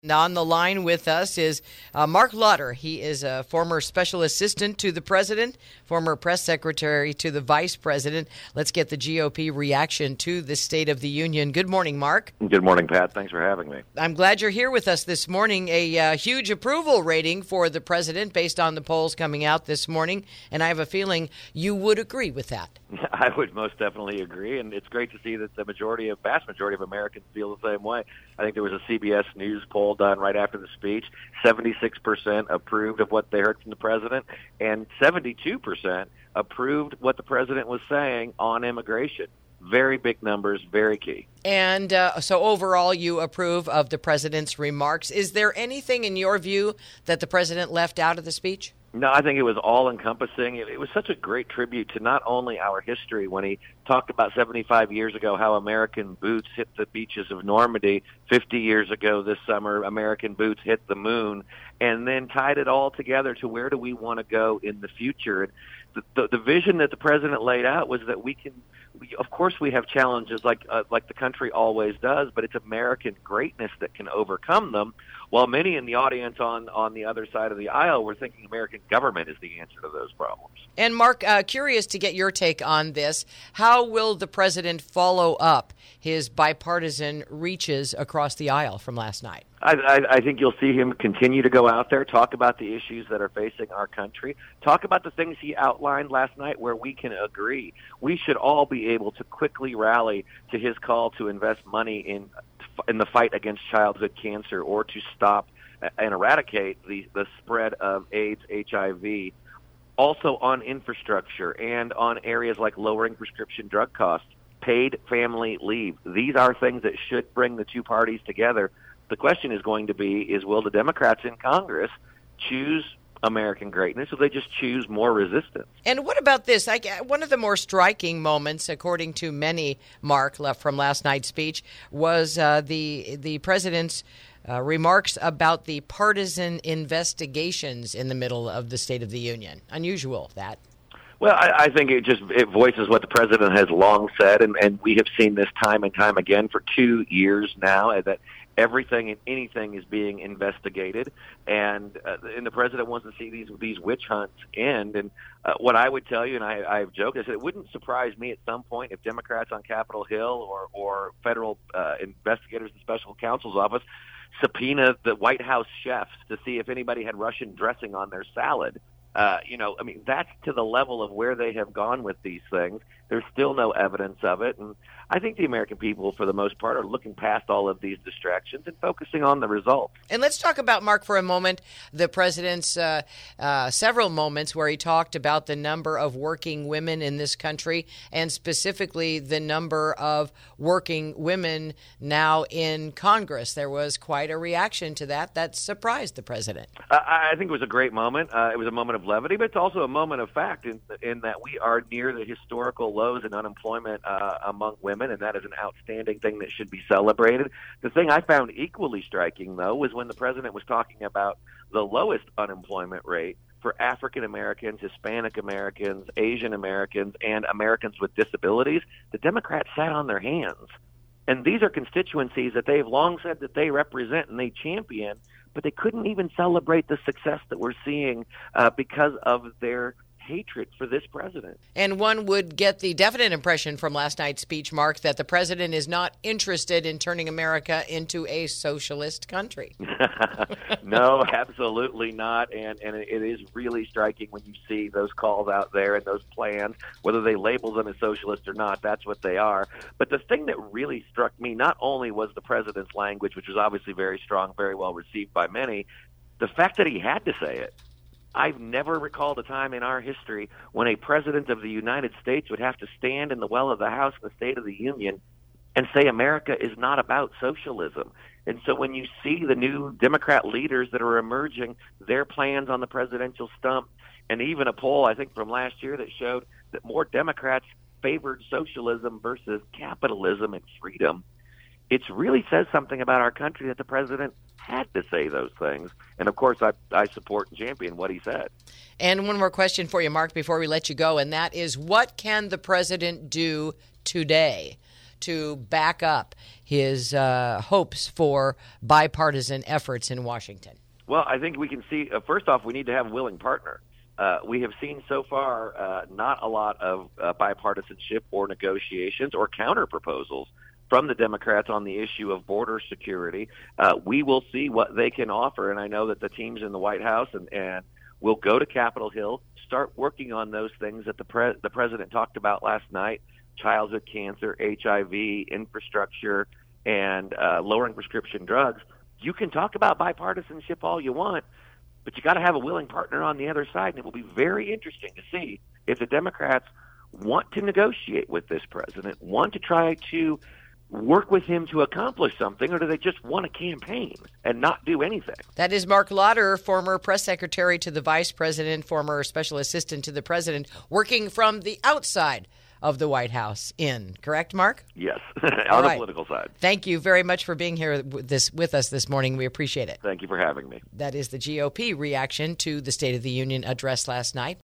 Now on the line with us is Mark Lauder. He is a former special assistant to the president, former press secretary to the vice president. Let's get the GOP reaction to the State of the Union. Good morning, Mark. Good morning, Pat. Thanks for having me. I'm glad you're here with us this morning. A huge approval rating for the president based on the polls coming out this morning, and I have a feeling you would agree with that. I would most definitely agree, and it's great to see that the vast majority of Americans feel the same way. I think there was a CBS News poll done right after the speech. 76% approved of what they heard from the president, and 72% approved what the president was saying on immigration. Very big numbers, very key. And so overall, you approve of the president's remarks. Is there anything in your view that the president left out of the speech? No, I think it was all-encompassing. It was such a great tribute to not only our history when he talked about 75 years ago how American boots hit the beaches of Normandy, 50 years ago this summer American boots hit the moon, and then tied it all together to where do we want to go in the future. And the vision that the president laid out was that of course we have challenges like the country always does, but it's American greatness that can overcome them, while many in the audience on the other side of the aisle were thinking American government is the answer to those problems. And Mark, curious to get your take on this. How will the president follow up his bipartisan reaches across the aisle from last night? I think you'll see him continue to go out there, talk about the issues that are facing our country, talk about the things he outlined last night where we can agree. We should all be able to quickly rally to his call to invest money in the fight against childhood cancer or to stop and eradicate the spread of AIDS, HIV, also on infrastructure and on areas like lowering prescription drug costs, paid family leave. These are things that should bring the two parties together. The question is going to be, will the Democrats in Congress choose American greatness, or they just choose more resistance? And what about this? One of the more striking moments, according to many, Mark, from last night's speech, was the president's remarks about the partisan investigations in the middle of the State of the Union. Unusual, that. Well, I think it voices what the president has long said, and we have seen this time and time again for 2 years now, that everything and anything is being investigated, and the president wants to see these witch hunts end. And what I would tell you, and I've joked, I said it wouldn't surprise me at some point if Democrats on Capitol Hill or federal investigators in the special counsel's office subpoena the White House chefs to see if anybody had Russian dressing on their salad. That's to the level of where they have gone with these things. There's still no evidence of it. And I think the American people, for the most part, are looking past all of these distractions and focusing on the results. And let's talk about, Mark, for a moment, the president's several moments where he talked about the number of working women in this country and specifically the number of working women now in Congress. There was quite a reaction to that surprised the president. I think it was a great moment. It was a moment of levity, but it's also a moment of fact in that we are near the historical lows in unemployment among women, and that is an outstanding thing that should be celebrated. The thing I found equally striking, though, was when the president was talking about the lowest unemployment rate for African Americans, Hispanic Americans, Asian Americans, and Americans with disabilities. The Democrats sat on their hands. And these are constituencies that they've long said that they represent and they champion, but they couldn't even celebrate the success that we're seeing because of their hatred for this president. And one would get the definite impression from last night's speech, Mark, that the president is not interested in turning America into a socialist country. No, absolutely not. And it is really striking when you see those calls out there and those plans, whether they label them as socialist or not, that's what they are. But the thing that really struck me not only was the president's language, which was obviously very strong, very well received by many, the fact that he had to say it. I've never recalled a time in our history when a president of the United States would have to stand in the well of the House in the State of the Union and say America is not about socialism. And so when you see the new Democrat leaders that are emerging, their plans on the presidential stump, and even a poll, I think, from last year that showed that more Democrats favored socialism versus capitalism and freedom, it really says something about our country that the president had to say those things. And, of course, I support and champion what he said. And one more question for you, Mark, before we let you go, and that is, what can the president do today to back up his hopes for bipartisan efforts in Washington? Well, I think we can see, first off, we need to have a willing partner. We have seen so far not a lot of bipartisanship or negotiations or counter proposals from the Democrats on the issue of border security. We will see what they can offer, and I know that the teams in the White House and will go to Capitol Hill, start working on those things that the president talked about last night: childhood cancer, HIV, infrastructure, and lowering prescription drugs. You can talk about bipartisanship all you want, but you got to have a willing partner on the other side, and it will be very interesting to see if the Democrats want to negotiate with this president, want to try to work with him to accomplish something, or do they just want to campaign and not do anything? That is Mark Lauder, former press secretary to the vice president, former special assistant to the president, working from the outside of the White House correct, Mark? Yes, on the political side. Thank you very much for being here with us this morning. We appreciate it. Thank you for having me. That is the GOP reaction to the State of the Union address last night.